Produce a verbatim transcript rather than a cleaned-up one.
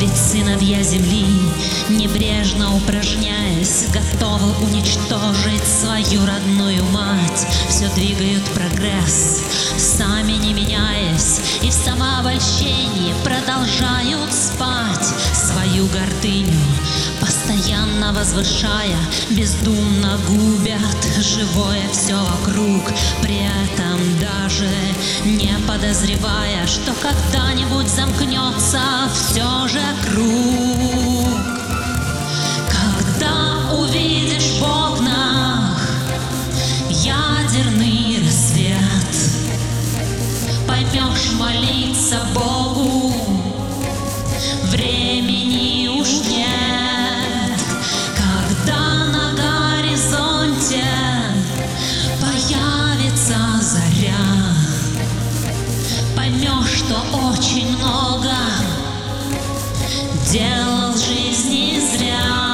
Ведь сыновья земли, небрежно упражняясь, готовы уничтожить свою родную мать. Все двигают прогресс, сами не меняясь, и в самообольщении продолжают спать. Свою гордыню постоянно возвышая, бездумно губят живое все вокруг, при этом даже не подозревая, что когда-нибудь замкнется все же круг. Когда увидишь в окнах ядерный рассвет, поймешь, молиться Богу времени уж нет. Когда на горизонте появится заря, поймешь, что очень много делал в жизни зря.